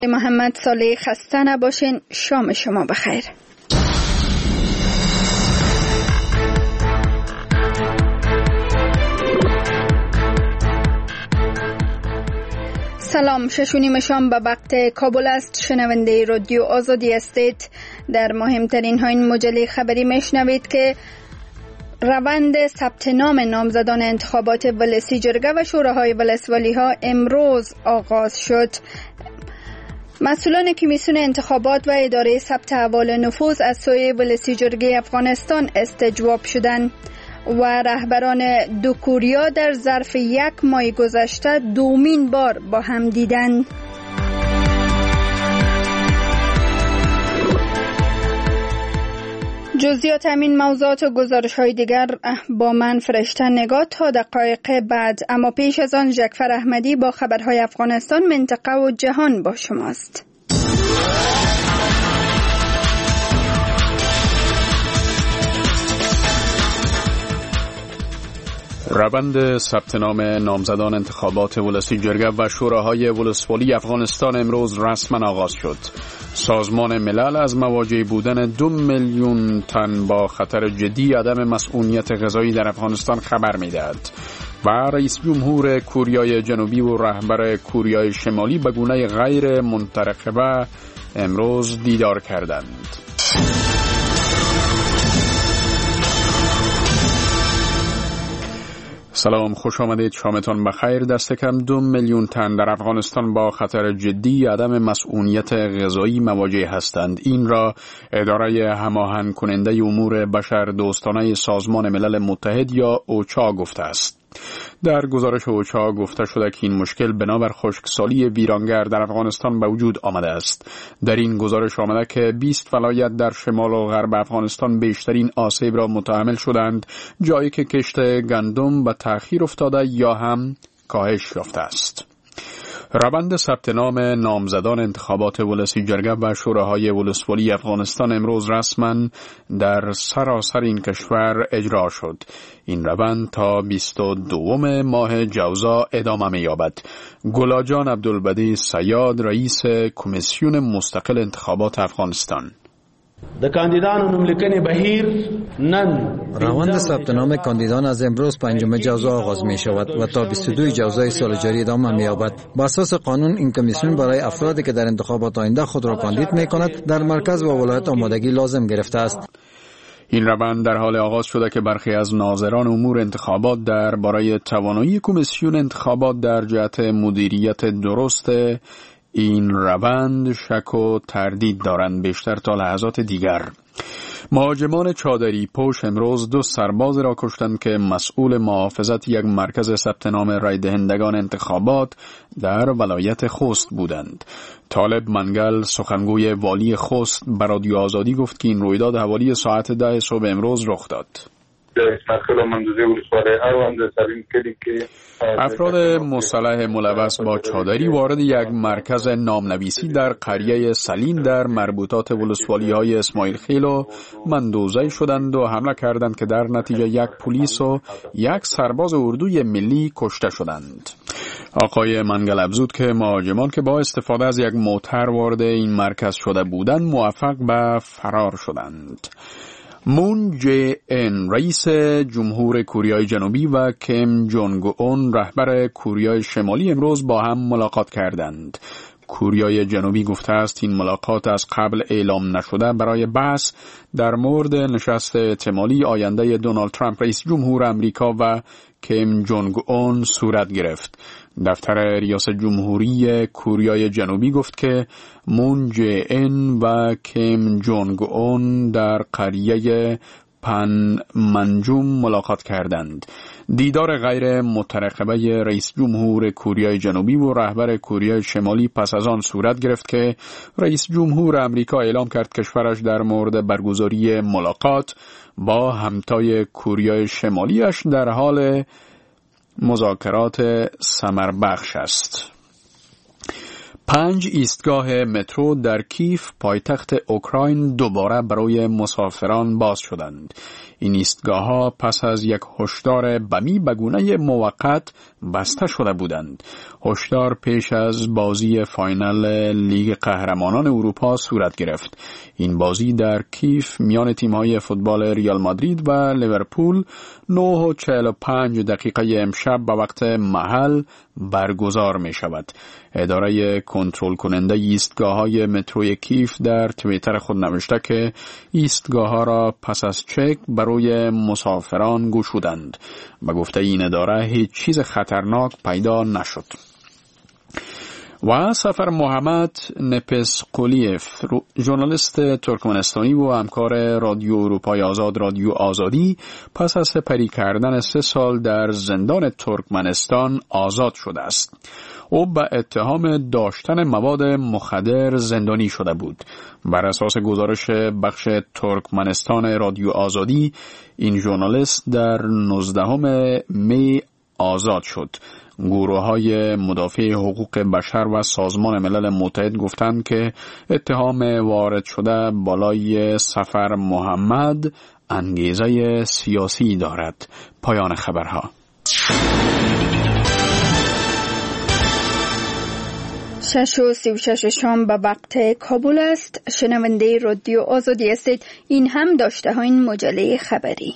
محمد صالح خسته نباشین. شام شما بخیر. سلام، 6:30 شام به وقت کابل است. شنونده رادیو آزادی هستید. در مهمترین ها این مجله خبری میشنوید که روند ثبت نام نامزدان انتخابات ولسی جرگه و شوراهای ولسوالی ها امروز آغاز شد. مسئولان کمیسیون انتخابات و اداره ثبت احوال نفوذ از سوی ولسی جرگه افغانستان استجواب شدند و رهبران دو کوریا در ظرف یک ماه گذشته دومین بار با هم دیدند. جزئیات همین موضوعات و گزارش‌های دیگر با من فرشته نگاه تا دقایق بعد، اما پیش از آن جعفر احمدی با خبرهای افغانستان، منطقه و جهان با شماست. روند ثبت نام نامزدان انتخابات ولسی جرگه و شوراهای ولسوالی افغانستان امروز رسما آغاز شد. سازمان ملل از مواجه بودن 2 میلیون تن با خطر جدی عدم مسئولیت غذایی در افغانستان خبر می‌دهد و رئیس جمهور کوریای جنوبی و رهبر کوریای شمالی به گونه غیر منترقبه امروز دیدار کردند. سلام، خوش آمدید. شامتان بخیر. دست کم 2 میلیون تن در افغانستان با خطر جدی عدم مسئولیت غذایی مواجه هستند. این را اداره هماهنگ کننده امور بشر دوستانه سازمان ملل متحد یا اوچا گفته است. در گزارش اوچا گفته شده که این مشکل بنابر خشکسالی ویرانگر در افغانستان به وجود آمده است. در این گزارش آمده که 20 ولایت در شمال و غرب افغانستان بیشترین آسیب را متحمل شدند، جایی که کشت گندم به تأخیر افتاده یا هم کاهش یافته است. روند ثبت نام نامزدان انتخابات ولسی جرگه و شوراهای ولسوالی افغانستان امروز رسما در سراسر این کشور اجرا شد. این روند تا 22 ماه جوزا ادامه می‌یابد. گلاجان عبدالبدی سیاد، رئیس کمیسیون مستقل انتخابات افغانستان: روند ثبت نام کاندیدان از امروز 5 جوزا آغاز می شود و تا 22 جوزای سال جاری ادامه می یابد. بر اساس قانون این کمیسیون برای افرادی که در انتخابات آینده خود را کاندید می کند در مرکز و ولایت آمادگی لازم گرفته است. این روند در حال آغاز شده که برخی از ناظران امور انتخابات درباره توانایی کمیسیون انتخابات در جهت مدیریت درست این روند شک و تردید دارند، بیشتر تا لحظات دیگر. مهاجمان چادری پوش امروز 2 سرباز را کشتند که مسئول محافظت یک مرکز ثبت نام رای دهندگان انتخابات در ولایت خوست بودند. طالب منگل، سخنگوی والی خوست، به رادیو آزادی گفت که این رویداد حوالی ساعت 10 صبح امروز رخ داد. افراد مسلح ملوث با چادری وارد یک مرکز نامنویسی در قریه سلیم در مربوطات ولسوالی های اسماعیل خیل و مندوزه شدند و حمله کردند که در نتیجه 1 پلیس و 1 سرباز اردوی ملی کشته شدند. آقای منگل افزود که مهاجمان که با استفاده از یک موتر وارد این مرکز شده بودند موفق به فرار شدند. مون جه این، رئیس جمهور کوریای جنوبی و کیم جونگ اون، رهبر کوریای شمالی امروز با هم ملاقات کردند. کوریای جنوبی گفته است این ملاقات از قبل اعلام نشده برای بحث در مورد نشست احتمالی آینده دونالد ترامپ رئیس جمهور آمریکا و کیم جونگ اون صورت گرفت. دفتر ریاست جمهوری کوریای جنوبی گفت که مون جه این و کیم جونگ اون در قریه پنمنجوم ملاقات کردند. دیدار غیر مترقبه رئیس جمهور کوریای جنوبی و رهبر کوریای شمالی پس از آن صورت گرفت که رئیس جمهور آمریکا اعلام کرد کشورش در مورد برگزاری ملاقات با همتای کوریای شمالیش در حال مذاکرات ثمربخش است. 5 ایستگاه مترو در کیف پایتخت اوکراین دوباره برای مسافران باز شدند. این ایستگاه‌ها پس از یک هشدار بمی به گونه موقت بسته شده بودند. هشدار پیش از بازی فاینال لیگ قهرمانان اروپا صورت گرفت. این بازی در کیف میان تیم‌های فوتبال ریال مادرید و لیورپول 9:45 امشب به وقت محل برگزار می شود. اداره کنترل کننده ایستگاه‌های متروی کیف در توییتر خود نوشته که ایستگاه‌ها را پس از چک برای مسافران گشودند. به گفته این اداره هیچ چیز خطرناک پیدا نشد. و سفر محمد نپسقولیف، ژورنالیست ترکمنستانی و همکار رادیو اروپای آزاد رادیو آزادی، پس از سپری کردن 3 سال در زندان ترکمنستان آزاد شده است. او به اتهام داشتن مواد مخدر زندانی شده بود. بر اساس گزارش بخش ترکمنستان رادیو آزادی، این ژورنالیست در 19 می آزاد شد. گروه‌های مدافع حقوق بشر و سازمان ملل متحد گفتند که اتهام وارد شده بالای سفر محمد انگیزه سیاسی دارد. پایان خبرها. 6:36 شام به وقت کابل است. شنونده رادیو آزادی هستید. این هم داشته ها این مجله خبری.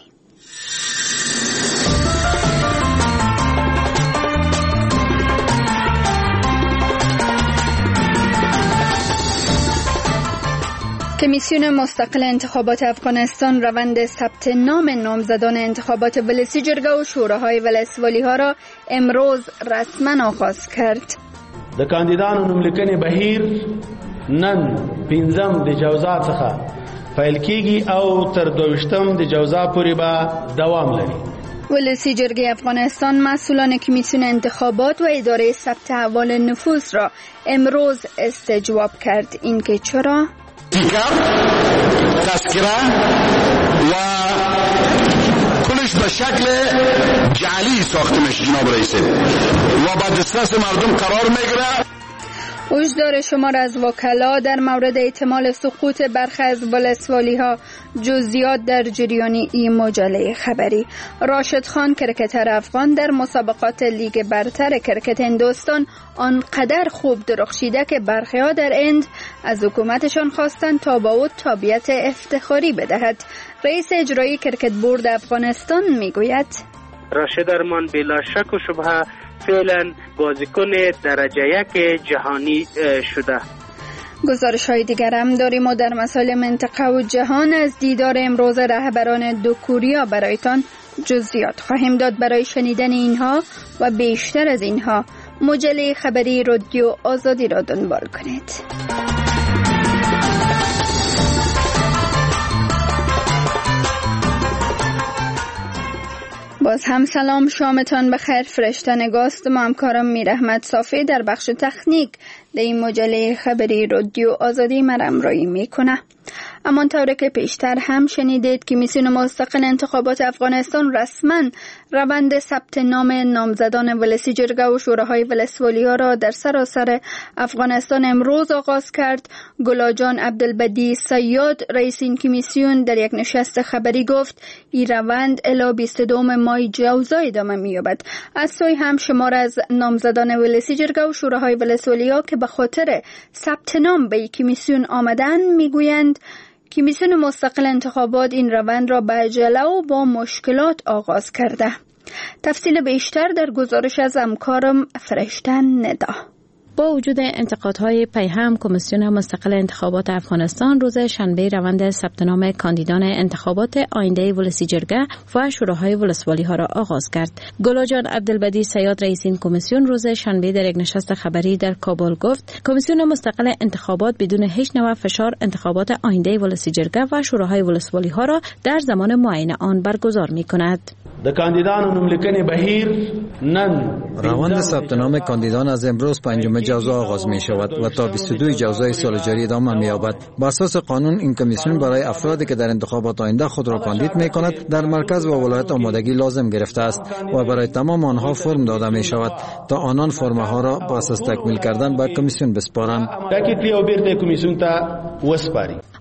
کمیسیون مستقل انتخابات افغانستان روند ثبت نام نامزدان انتخابات ولسی جرگه و شوراهای ولسوالی ها را امروز رسما آغاز کرد. د کاندیدانو نوملیکنې بهیر نن 15 د جوزا څخه پیل کیږي او تر 22 د جوزا پورې به دوام لري. ولسی جرگه افغانستان مسئولان کمیسیون انتخابات و اداره ثبت احوال نفوس را امروز استجواب کرد. اینکه چرا؟ تذکره و کلش به شکل جعلی ساخته میشه جناب رئیس و با دسترس مردم قرار میگیره. هشدار شمار از وکلا در مورد احتمال سقوط برخی از ولسوالی ها. جزئیات در جریان این مجله خبری. راشد خان کرکتر افغان در مسابقات لیگ برتر کرکت هندوستان آنقدر خوب درخشیده که برخی ها در هند از حکومتشان خواستند تا با او تابعیت افتخاری بدهد. رئیس اجرایی کرکت بورد افغانستان میگوید راشد ارمان بلا شک و شبهه فعلا بازیکن درجه 1 جهانی شده. گزارش های دیگر هم داریم و در مسائل منطقه و جهان از دیدار امروز رهبران دو کوریا برایتان جزئیات خواهیم داد. برای شنیدن اینها و بیشتر از اینها مجله خبری رادیو آزادی را دنبال کنید. باز هم سلام، شامتان بخیر. فرشته نگاست و همکارم میرحمت صافی در بخش تکنیک در این مجله خبری رادیو آزادی مرمرایی میکنه. همانطور که پیشتر هم شنیدید کمیسیون مستقل انتخابات افغانستان رسما روند ثبت نام نامزدان ولسی جرگه و شوراهای ولسوالی ها را در سراسر افغانستان امروز آغاز کرد. گلاجان عبدالبدی سیاد رئیس این کمیسیون در یک نشست خبری گفت این روند الی 22 مای جوزا ادامه می‌یابد. از سوی هم شمار از نامزدان ولسی جرگه و شوراهای ولسوالی ها که به خاطر ثبت نام به کمیسیون آمدن میگویند کمیسیون مستقل انتخابات این روند را به عجله و با مشکلات آغاز کرده. تفصیل بیشتر در گزارش از همکارم فرشته ندا. با وجود انتقادهای پیهم، کمیسیون مستقل انتخابات افغانستان روز شنبه روند ثبت نام کاندیدان انتخابات آینده ولسی جرگه و شوراهای ولسوالی ها را آغاز کرد. گلاجان عبدالبدی سیاد رئیس این کمیسیون روز شنبه در یک نشست خبری در کابل گفت کمیسیون مستقل انتخابات بدون هیچ نوع فشار انتخابات آینده ولسی جرگه و شوراهای ولسوالی ها را در زمان معین آن برگزار می‌کند. د کاندیدانو نوملیکنې بهیر نن روند ثبت نام کاندیدان از امروز 5 جوزا آغاز می شود و تا 22 جوزای سال جاری ادامه می یابد. بر اساس قانون این کمیسیون برای افرادی که در انتخابات آینده خود را کاندید می کند در مرکز و ولایت آمادگی لازم گرفته است و برای تمام آنها فرم داده می شود تا آنان فرم‌ها را پس از تکمیل کردن به کمیسیون بسپارند.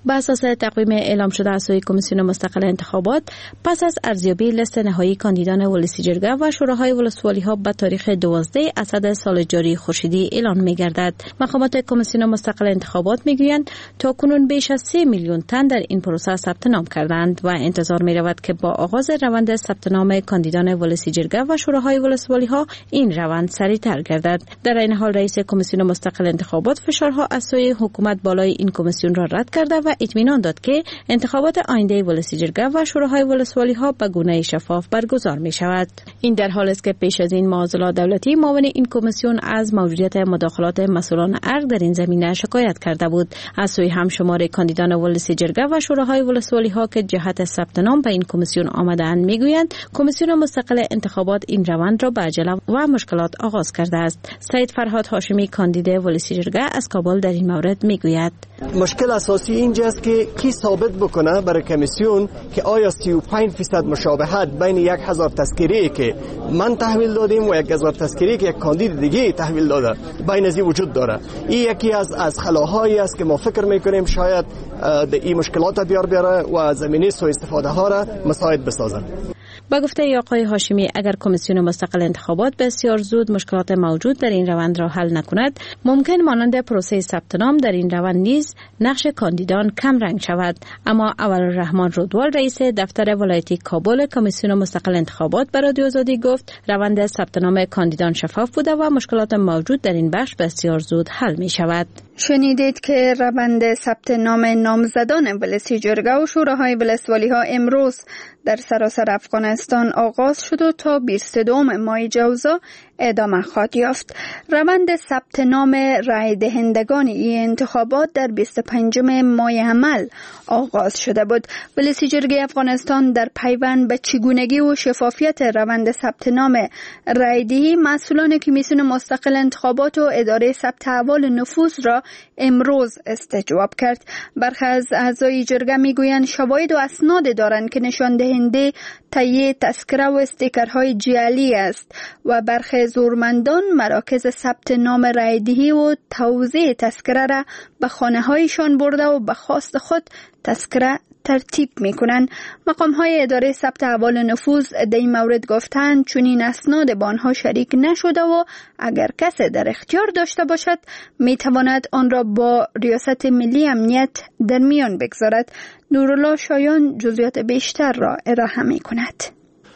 بر اساس تقویم اعلام شده از سوی کمیسیون مستقل انتخابات، پس از ارزیابی لیست نهایی کاندیدان ولسی جرگه و شوراهای ولسوالی‌ها به تاریخ 12 اسد سال جاری خورشیدی اعلان می‌گردد. مقامات کمیسیون مستقل انتخابات می‌گویند تاکنون بیش از 3 میلیون تن در این پروسه ثبت نام کردند و انتظار می‌رود که با آغاز روند ثبت نام کاندیدان ولسی جرگه و شوراهای ولسوالی‌ها این روند سریع‌تر گردد. در این حال رئیس کمیسیون مستقل انتخابات فشارها از سوی حکومت بالای این کمیسیون را رد کرده و اطمینان داد که انتخابات آینده ولسی جرگه و شوراهای ولسوالی‌ها به گونه شفاف برگزار می‌شود. این در حالی است که پیش از این معضلات دولتی معاون این کمیسیون از موجودیت مداخلات مسئولان ارگ در این زمینه شکایت کرده بود. از سوی هم شمار کاندیدان ولسی جرگه و شوراهای ولسوالی‌ها که جهت ثبت نام به این کمیسیون آمده‌اند می‌گویند کمیسیون مستقل انتخابات این روند را به عجله و مشکلات آغاز کرده است. سید فرهاد هاشمی کاندید ولسی جرگه از کابل در این مورد می‌گوید مشکل اساسی اینجاست که کی ثابت بکنه برای کمیسیون که آیا 35% مشابهت بین 1000 تذکره که من تحویل دادیم و 1000 تذکره که یک کاندید دیگه تحویل داده بین از وجود داره. این یکی از خلاهایی است که ما فکر میکنیم شاید این مشکلات بیار بیاره و زمینه سوء استفاده ها را مساعد بسازه. با گفته آقای هاشمی اگر کمیسیون مستقل انتخابات بسیار زود مشکلات موجود در این روند را حل نکند، ممکن مانند پروسه ثبت نام در این روند نیز نقش کاندیدان کم رنگ شود. اما اولالرحمن رودوال رئیس دفتر ولایتی کابل کمیسیون مستقل انتخابات به رادیو آزادی گفت روند ثبت نام کاندیدان شفاف بوده و مشکلات موجود در این بخش بسیار زود حل می شود. شنیدید که روند ثبت نام نامزدان ولسی جرگه و شوراهای ولسوالی‌ها امروز در سراسر افغانستان آغاز شد و تا 22 ماه جوزا ادامه خواهد یافت. روند ثبت نام رای دهندگان این انتخابات در 25 ماه حمل آغاز شده بود. ولسی جرگه افغانستان در پیوند به چگونگی و شفافیت روند ثبت نام رای دهی مسئولان کمیسیون مستقل انتخابات و اداره ثبت احوال نفوس را امروز استجواب کرد. برخی از اعضای جرگه میگویند شواهد و اسناد دارند که نشان دهنده تایید تذکره و استیکرهای جعلی است و برخی زورمندان مراکز ثبت نام رای دهی و توزیع تذکره را به خانه‌هایشان برده و به خواست خود تذکره ترتیب میکنند. مقام‌های اداره ثبت احوال نفوس در این مورد گفتند چون این اسناد با آنها شریک نشده و اگر کسی در اختیار داشته باشد میتواند آن را با ریاست ملی امنیت در میان بگذارد. نورالله شایان جزئیات بیشتر را ارائه میکند.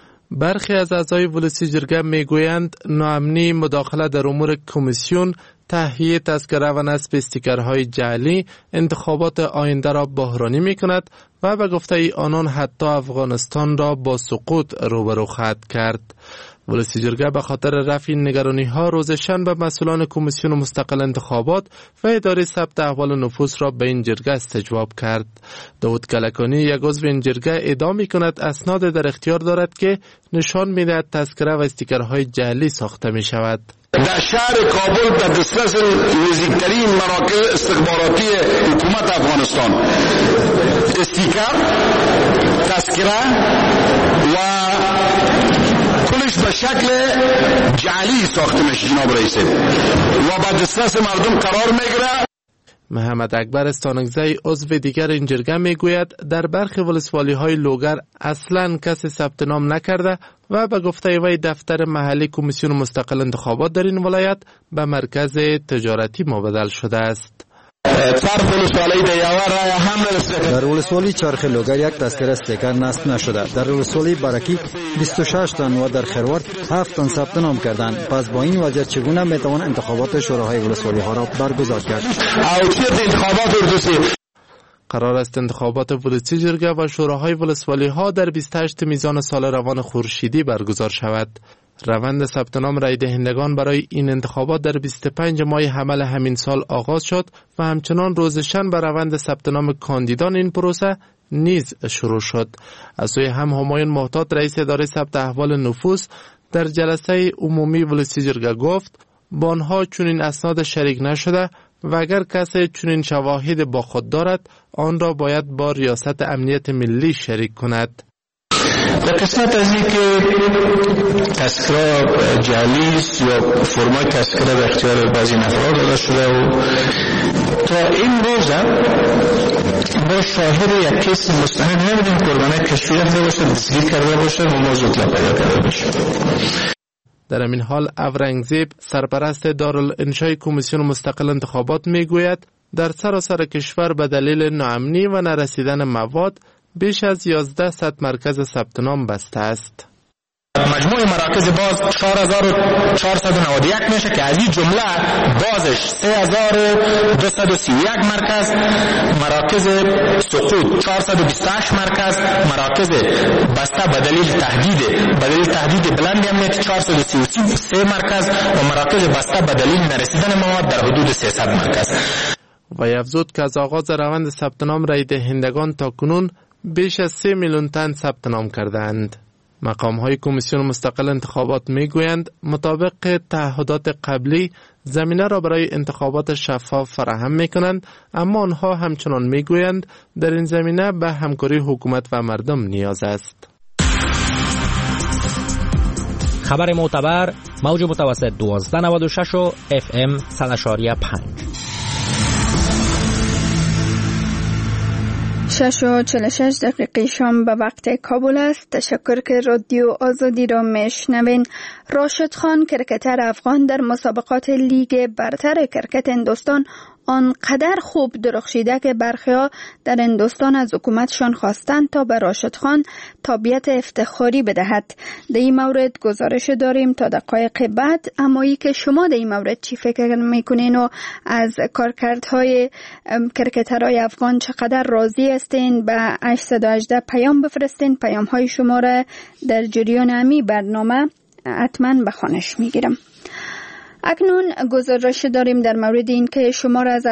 برخی از اعضای ولسی جرگه میگویند ناامنی مداخله در امور کمیسیون، تهیه تذکره و نصب استیکرهای جعلی انتخابات آینده را بحرانی می کند و به گفته آنان حتی افغانستان را با سقوط روبرو خواهد کرد. ولسی جرگه به خاطر رفع نگرانی ها روز شنبه مسئولان کمیسیون مستقل انتخابات و اداره ثبت احوال نفوس را به این جرگه استجواب کرد. داود کلکانی یک عضو این جرگه ادعا می کند اسناد در اختیار دارد که نشان می دهد تذکره و استیکرهای جعلی ساخته می شود. در شهر کابل در دسترس نزدیکترین مراکز استخباراتی حکومت افغانستان استیکر، تذکره و کلش به شکل جعلی ساخته میشه جناب رئیس و به دسترس مردم قرار میگیره. محمد اکبر استانگزی عضو دیگر این جرگه میگوید در برخی ولسوالی‌های لوگر اصلاً کسی ثبت نام نکرده و به گفته وی دفتر محلی کمیسیون مستقل انتخابات در این ولایت به مرکز تجارتی مبدل شده است. در ولسوالی چرخ لوگر یک تذکره استیکر نصب نشده. در ولسوالی برکی 26 تن و در خروار 7 تن ثبت نام کردند. پس با این وضعیت چگونه میتوان انتخابات شوراهای ولسوالی ها را برگزار کرد؟ قرار است انتخابات ولسی جرگه و شوراهای ولسوالی ها در 28 میزان سال روان خورشیدی برگزار شود. روند ثبت نام رای دهندگان برای این انتخابات در 25 ماه حمل همین سال آغاز شد و همچنان روز شنبه روند ثبت نام کاندیدان این پروسه نیز شروع شد. از سوی هم همایون محتاط رئیس اداره ثبت احوال نفوس در جلسه عمومی ولسی جرگه گفت با آنها چنین اسناد شریک نشده و اگر کسی چنین شواهد با خود دارد آن را باید با ریاست امنیت ملی شریک کند. در قسمت از این که تذکره جعلی یا فرمای تذکره به اختیار بعضی نفرات داده شده و تا این روز ما شاهد یک کیس مستند نبودیم قربانی کشفی رفته باشه، دستگیر کرده باشه و موضوع اطلاع پیدا کرده باشه. در این حال اورنگزیب سرپرست دارالانشای کمیسیون مستقل انتخابات میگوید در سراسر کشور به دلیل ناامنی و نرسیدن مواد بیش از 1100 مرکز ثبت نام بسته است. مجموع مراکز باز 4491 میشه که از این جمله بازش 3231 مرکز، مراکز سقوط 428 مرکز، مراکز بسته به دلیل تهدید بلند امنیتی 433 مرکز و مراکز بسته به دلیل نرسیدن مواد در حدود 300 مرکز. و افزود که از آغاز روند ثبت نام رای دهندگان تا کنون بیش از 3 میلیون تن ثبت نام کردند. مقام‌های کمیسیون مستقل انتخابات میگویند مطابق تعهدات قبلی زمینه را برای انتخابات شفاف فراهم میکنند، اما آنها همچنان میگویند در این زمینه به همکاری حکومت و مردم نیاز است. خبر معتبر موج متوسط 1296 و FM 100.5. 6:46 شام به وقت کابل است. تشکر که رادیو آزادی را میشنوین. راشد خان کرکتر افغان در مسابقات لیگ برتر کرکت هندوستان آنقدر خوب درخشیده که برخی‌ها در هندوستان از حکومتشان خواستند تا به راشد خان تابعیت افتخاری بدهد. در این مورد گزارش داریم تا دقایق بعد، اما ای که شما در این مورد چی فکر میکنین و از کارکردهای کرکترهای افغان چقدر راضی هستین به 818 پیام بفرستین. پیام های شما را در جریان امی برنامه حتما به خوانش میگیرم. اکنون گزارش داریم در مورد این که شمار از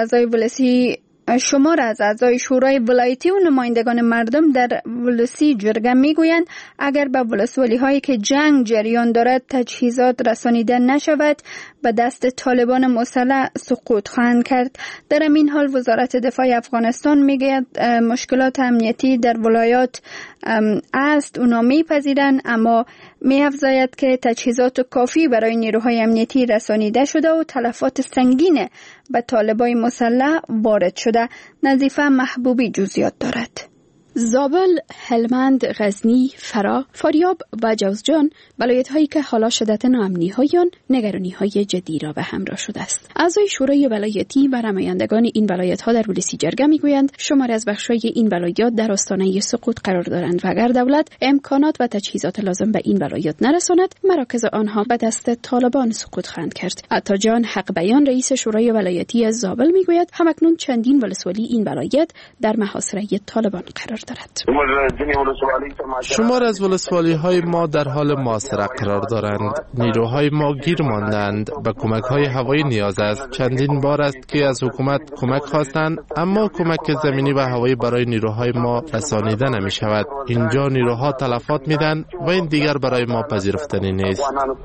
اعضای شورای ولایتی و نمایندگان مردم در ولسی جرگه میگویند اگر به ولسوالی هایی که جنگ جریان دارد تجهیزات رسانیده نشود به دست طالبان مسلح سقوط خواهند کرد. در این حال وزارت دفاع افغانستان میگوید مشکلات امنیتی در ولایات است، اونا میپذیرند، اما می‌افزاید که تجهیزات کافی برای نیروهای امنیتی رسانیده شده و تلفات سنگین به طالبان مسلح وارد شده. نظیفه محبوبی جزئیات دارد. زابل، هلمند، غزنی، فرا، فاریاب و جوزجان ولایت‌هایی که حالا شدت ناامنی‌های آن نگرانی‌های جدی را به همراه شده است. اعضای شورای ولایتی و نمایندگان این ولایت‌ها در ولسی جرگه می‌گویند شماری از بخش‌های این ولایات در آستانه سقوط قرار دارند و اگر دولت امکانات و تجهیزات لازم به این ولایات نرساند مراکز آنها به دست طالبان سقوط خواهند کرد. عطاجان حق بیان رئیس شورای ولایتی زابل می‌گوید همکنون چندین ولسوالی این ولایت در محاصره طالبان قرار دارد. شمار از ولسوالی های ما در حال محاصره قرار دارند. نیروهای ما گیر ماندند. به کمک های هوایی نیاز است. چندین بار است که از حکومت کمک خواستند، اما کمک زمینی و هوایی برای نیروهای ما رسانیده نمی شود. اینجا نیروها تلفات میدن و این دیگر برای ما پذیرفتنی نیست.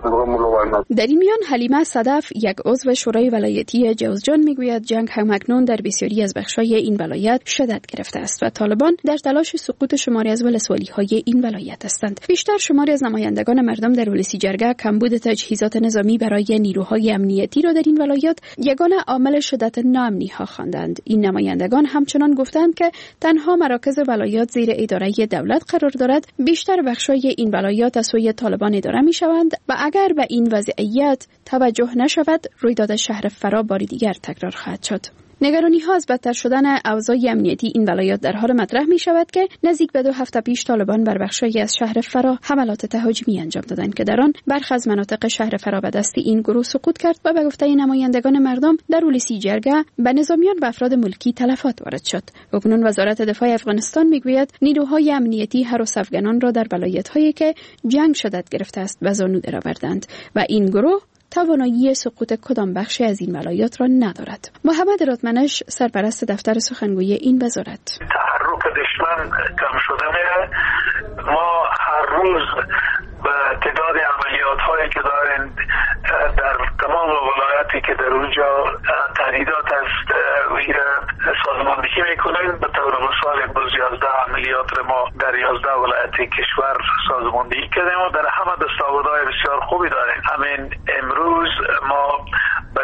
در این میان حلیمه صدف، یک عضو شورای ولایتی جوزجان میگوید جنگ همکنون در بسیاری از بخش‌های این ولایت شدت گرفته است و طالبان در تلاش سقوط شماری از ولسوالی‌های این ولایت هستند. بیشتر شماری از نمایندگان مردم در ولسی جرگه کمبود تجهیزات نظامی برای نیروهای امنیتی را در این ولایت یگانه عامل شدت ناامنی‌ها خواندند. این نمایندگان همچنان گفتند که تنها مراکز ولایات زیر اداره دولت قرار دارد، بیشتر بخش‌های این ولایات از سوی طالبان اداره می‌شوند و اگر به این وضعیت توجه نشود رویداد شهر فرا بار دیگر تکرار خواهد شد. نگرانی‌ها از بدتر شدن اوضاع امنیتی این ولایات در حال مطرح می شود که نزدیک به 2 هفته پیش طالبان بر بخشی از شهر فرا حملات تهاجمی انجام دادند که در آن برخی از مناطق شهر فرا به دست این گروه سقوط کرد و به گفته نمایندگان مردم در ولسی جرگه به نظامیان و افراد ملکی تلفات وارد شد. اکنون وزارت دفاع افغانستان میگوید نیروهای امنیتی هراس افغانان را در ولایت‌هایی که جنگ شدت گرفته است به زانو درآوردند و این گروه توانایی سقوط کدام بخشی از این ولایات را ندارد. محمد رادمنش سرپرست دفتر سخنگوی این وزارت: تحرک دشمن کم شده میره. ما هر روز به تعداد عملیات هایی که داریم در تمام ولایاتی که در اونجا تهدیدات است سازماندهی میکنیم. به طور مثال 11 عملیات را ما در 11 ولایت کشور سازماندهی کردیم و در همه دستاوردهای بسیار خوبی داریم. همین امروز ما برای دشمن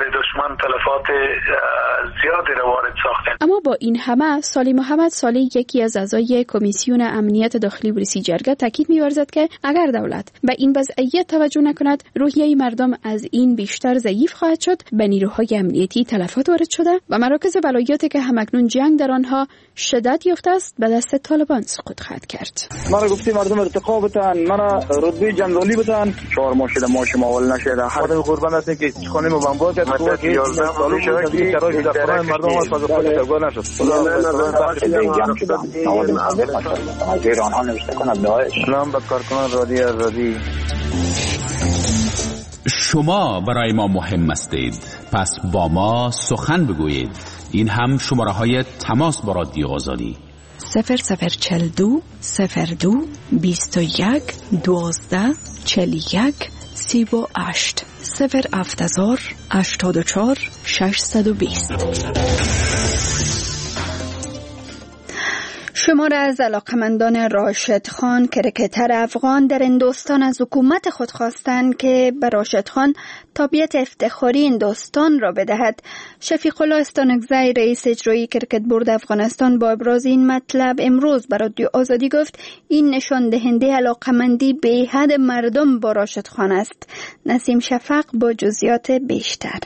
واقعا تلفات زیادی را وارد ساختن. اما با این همه سالی محمد صالح، یکی از اعضای کمیسیون امنیت داخلی ولسی جرگه، تاکید می‌ورزد که اگر دولت به این وضعیت توجه نکند، روحیه مردم از این بیشتر ضعیف خواهد شد، به نیروهای امنیتی تلفات وارد شده و مراکز ولایاتی که همکنون جنگ در آنها شدت یافته است به دست طالبان سقوط خواهد کرد. مرا گفتی مردم ارتقا بتن، مرا رتبه جنرالی بتن، 4 ماه شده ما شمال نشده. هر قربان هستیم که خانه ما بمبار کرد، خود 11 ساله شده که شرایط در مردم ما سازگار نشد. سلام به کارکنان رادیو آزادی. شما برای ما مهم هستید، پس با ما سخن بگویید. این هم شماره های تماس با رادیو آزادی 0042 02 21 12 41 38 070 84 620. شمار از علاقمندان راشد خان کرکتر افغان در هندوستان از حکومت خود خواستند که به راشد خان تابعیت افتخاری هندوستان را بدهد. شفیق الله استانکزی رئیس اجرایی کرکت بورد افغانستان با ابراز این مطلب امروز به رادیو آزادی گفت این نشان دهنده علاقمندی به حد مردم با راشد خان است. نسیم شفق با جزئیات بیشتر.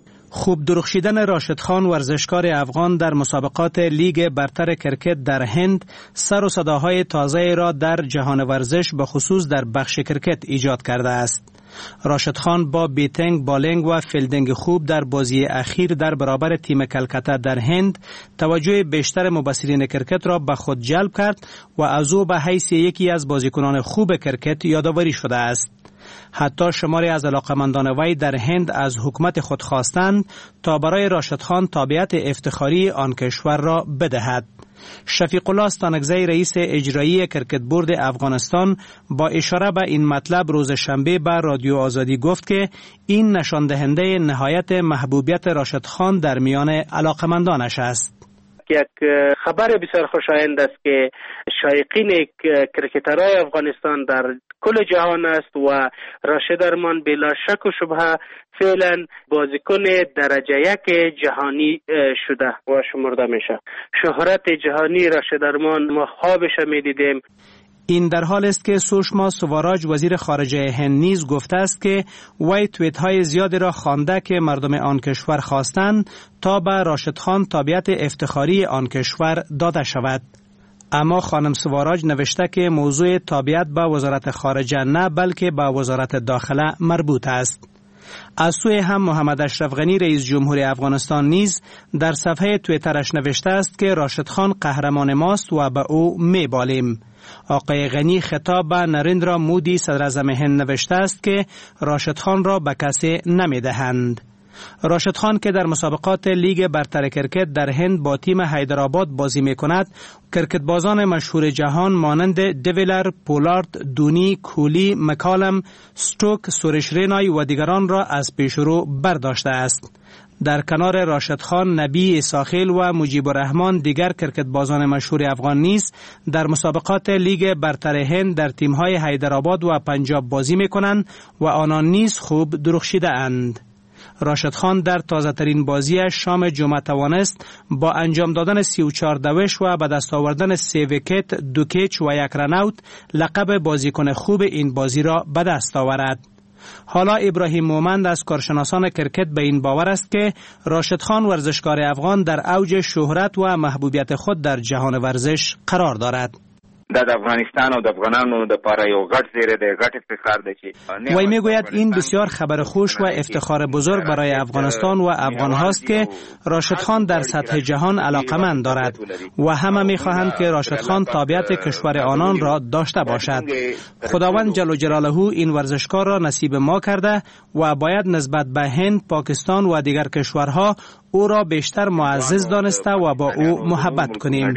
خوب درخشیدن راشد خان ورزشکار افغان در مسابقات لیگ برتر کرکت در هند سر و صداهای تازه را در جهان ورزش به خصوص در بخش کرکت ایجاد کرده است. راشد خان با بیتنگ، بالینگ و فیلدینگ خوب در بازی اخیر در برابر تیم کلکته در هند توجه بیشتر مبصرین کرکت را به خود جلب کرد و از او به حیث یکی از بازیکنان خوب کرکت یادآوری شده است. حتی شماری از علاقمندان وی در هند از حکومت خود خواستند تا برای راشد خان تابعیت افتخاری آن کشور را بدهد. شفیق الله استانکزی رئیس اجرایی کرکت بورد افغانستان با اشاره به این مطلب روز شنبه به رادیو آزادی گفت که این نشان دهنده نهایت محبوبیت راشد خان در میان علاقمندانش است. یک خبر بسیار خوشایند است که شایقین کرکترهای افغانستان در کل جهان است و راشد ارمان بلا شک و شبهه فعلا بازیکن درجه 1 جهانی شده و شمرده میشه. شهرت جهانی راشد ارمان ما خوابش میدیدیم. این در حال است که سوشما سواراج وزیر خارجه هند نیز گفته است که وی توییت های زیادی را خوانده که مردم آن کشور خواستند تا به راشد خان تابعیت افتخاری آن کشور داده شود. اما خانم سواراج نوشته که موضوع تابعیت به وزارت خارجه نه بلکه به وزارت داخله مربوط است. از سوی هم محمد اشرف غنی رئیس جمهور افغانستان نیز در صفحه توییترش نوشته است که راشد خان قهرمان ماست و به او میبالیم. آقای غنی خطاب به نریندرا مودی صدر اعظم هند نوشته است که راشد خان را به کسی نمیدهند. راشد خان که در مسابقات لیگ برتر کرکت در هند با تیم حیدرآباد بازی می کند، کرکت بازان مشهور جهان مانند دویلر، پولارد، دونی، کولی، مکالم، ستوک، سورش رینای و دیگران را از پیشرو برداشته است. در کنار راشد خان، نبی اساخیل و مجیب الرحمن دیگر کرکت بازان مشهور افغان نیز در مسابقات لیگ برتر هند در تیم‌های حیدرآباد و پنجاب بازی می کنند و آنان نیز خوب درخشیده اند. راشد خان در تازه ترین بازیش شام جمعه توانست با انجام دادن 34 دوش و به دست آوردن 3 ویکت، 2 کیچ و 1 رن‌اوت لقب بازیکن خوب این بازی را به دست آورد. حالا ابراهیم مومند از کارشناسان کرکت به این باور است که راشد خان ورزشکار افغان در اوج شهرت و محبوبیت خود در جهان ورزش قرار دارد. د افغانستان او د افغانانو د پاره یو غټ زیره د غټ افتخار دی چې وی میگوید این بسیار خبر خوش و افتخار بزرگ برای افغانستان و افغان هاست که راشد خان در سطح جهان علاقمند دارد و همه میخواهند که راشد خان تابعیت کشور آنان را داشته باشد. خداوند جل جلاله این ورزشکار را نصیب ما کرده و باید نسبت به هند، پاکستان و دیگر کشورها او را بیشتر معزز دانسته و با او محبت کنیم.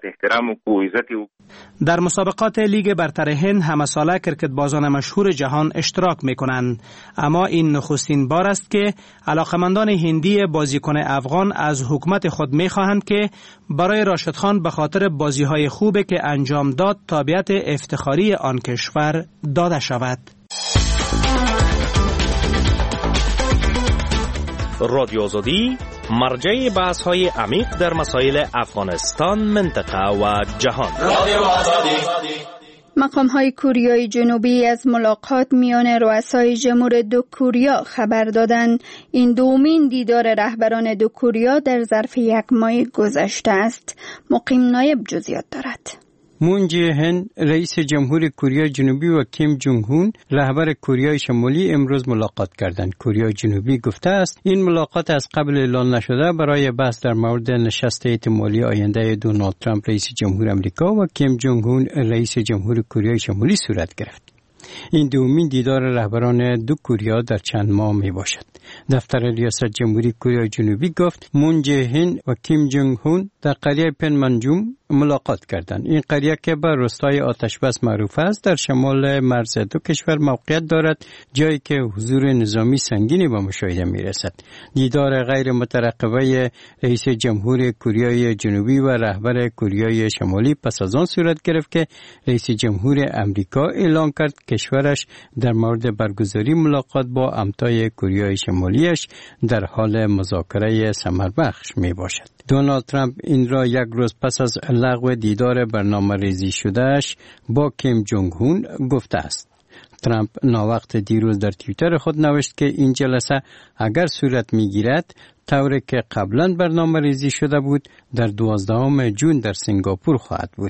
در مسابقات لیگ برتر هند همه ساله کرکت بازان مشهور جهان اشتراک می کنند، اما این نخستین بار است که علاقمندان هندی بازیکن افغان از حکومت خود می خواهند که برای راشد خان به خاطر بازی های خوبی که انجام داد تابعیت افتخاری آن کشور داده شود. رادیو آزادی مرجع بحث‌های عمیق در مسائل افغانستان، منطقه و جهان. رادیو آزادی. مقام‌های کوریای جنوبی از ملاقات میان رؤسای جمهور دو کوریا خبر دادند. این دومین دیدار رهبران دو کوریا در ظرف یک ماه گذشته است. مقیم نایب جزئیات دارد. مون جه هن رئیس جمهور کره جنوبی و کیم جونگ هون رهبر کره شمالی امروز ملاقات کردند. کره جنوبی گفته است این ملاقات از قبل اعلان نشده برای بحث در مورد نشست احتمالی آینده دونالد ترامپ رئیس جمهور آمریکا و کیم جونگ هون رئیس جمهور کره شمالی صورت گرفت. این دومین دیدار رهبران دو کره در چند ماه می باشد. دفتر ریاست جمهوری کره جنوبی گفت مون جه هن و کیم جونگ هون در قریه پنمنجوم ملاقات کردند. این قریه که به روستای آتشبس معروف است در شمال مرز دو کشور موقعیت دارد، جایی که حضور نظامی سنگینی به مشاهده می رسد. دیدار غیر مترقبه رئیس جمهور کره جنوبی و رهبر کره شمالی پس از آن صورت گرفت که رئیس جمهور آمریکا اعلان کرد کشورش در مورد برگزاری ملاقات با همتای کره شمالیش در حال مذاکره ثمربخش می باشد. دونالد ترامپ این را یک روز پس از لغو دیدار برنامه‌ریزی شدهش با کیم جونگ هون گفته است. ترامپ ناوقت دیروز در توییتر خود نوشت که این جلسه اگر صورت می‌گیرد طوری که قبلا برنامه‌ریزی شده بود در 12 ژوئن در سنگاپور خواهد بود.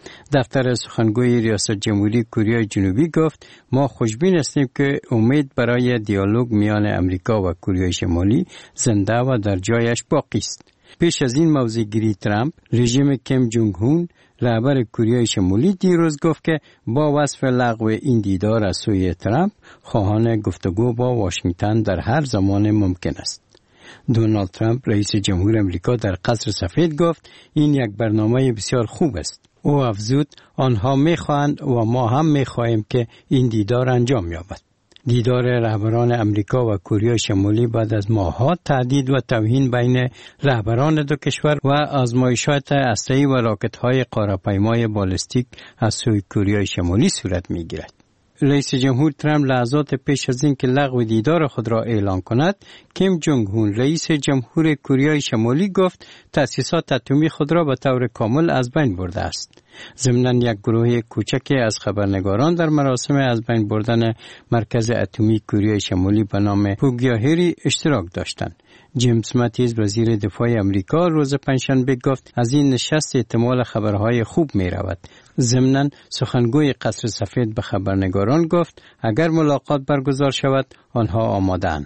دفتر سخنگوی ریاست جمهوری کره جنوبی گفت ما خوشبین هستیم که امید برای دیالوگ میان امریکا و کره شمالی زنده و در جایش باقی است. پیش از این موضع‌گیری ترامپ، رژیم کیم جونگ هون رهبر کره شمالی دیروز گفت که با وصف لغو این دیدار از سوی ترامپ خواهان گفتگو با واشنگتن در هر زمان ممکن است. دونالد ترامپ رئیس جمهور آمریکا در قصر سفید گفت این یک برنامه بسیار خوب است. او افزود آنها می‌خواهند و ما هم می‌خواهیم که این دیدار انجام یابد. دیدار رهبران امریکا و کره شمالی بعد از ماه‌ها تهدید و توهین بین رهبران دو کشور و آزمایشات اسلحه‌ای و راکت‌های قاره‌پیمای بالستیک از سوی کره شمالی صورت می‌گیرد. رئیس جمهور ترامپ لحظات پیش از اینکه لغو دیدار خود را اعلان کند، کیم جونگ هون رئیس جمهور کره شمالی گفت تأسیسات اتمی خود را به طور کامل از بین برده است. ضمناً یک گروه کوچکی از خبرنگاران در مراسم از بین بردن مرکز اتمی کره شمالی به نام پوگیاهری اشتراک داشتند. جیمز ماتیز وزیر دفاع آمریکا روز پنجشنبه گفت از این نشست احتمال خبرهای خوب می رود. ضمناً سخنگوی قصر سفید به خبرنگاران گفت اگر ملاقات برگزار شود آنها آماده‌اند.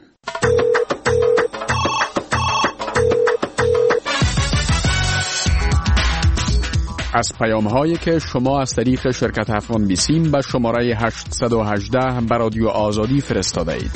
از پیام‌هایی که شما از طریق شرکت افغان بیسیم به شماره 818 به رادیو آزادی فرستاده اید.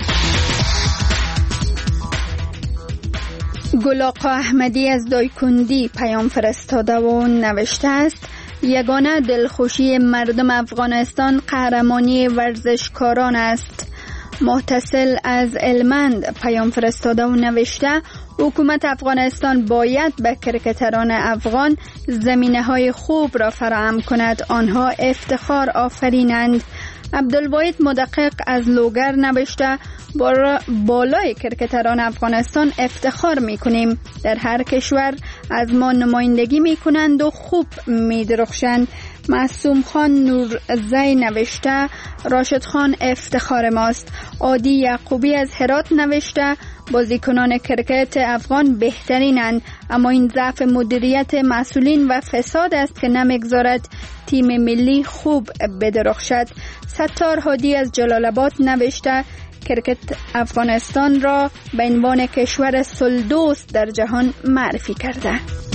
گل آقا احمدی از دایکندی پیام فرستاده و نوشته است یگانه دلخوشی مردم افغانستان قهرمانی ورزشکاران است. محتصل از علمند پیام فرستاده و نوشته حکومت افغانستان باید به کرکتران افغان زمینه‌های خوب را فراهم کند، آنها افتخار آفرینند. عبدالواحد مدقق از لوگر نوشته بالای کرکتران افغانستان افتخار میکنیم. در هر کشور از ما نمایندگی میکنند و خوب میدرخشند. معصوم خان نورزی نوشته راشد خان افتخار ماست. عادی یعقوبی از هرات نوشته بازیکنان کرکت افغان بهترینند، اما این ضعف مدیریت مسئولین و فساد است که نمیگذارد تیم ملی خوب بدرخشد. ستار هادی از جلال آباد نوشته کرکت افغانستان را به عنوان کشور صلح‌دوست در جهان معرفی کرده.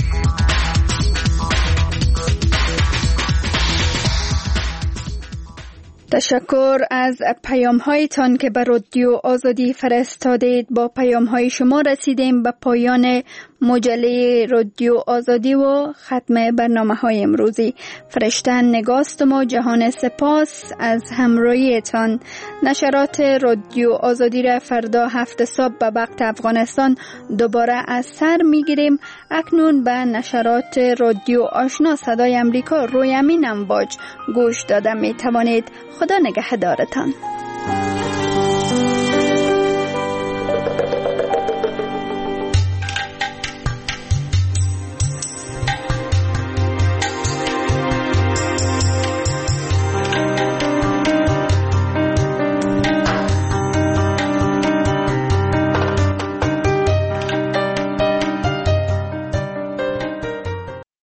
تشکر از پیام‌هایتان که به رادیو آزادی فرستادید. با پیام‌های شما رسیدیم به پایان مجله رادیو آزادی و ختم برنامه‌های امروزی. فرشته نگاستم و جهان سپاس از همراهیتان. نشرات رادیو آزادی را فردا 7 صبح به وقت افغانستان دوباره از سر می‌گیریم. اکنون به نشرات رادیو آشنا صدای امریکا روی امین امواج گوش داده می‌توانید. خدا نگهدارتان.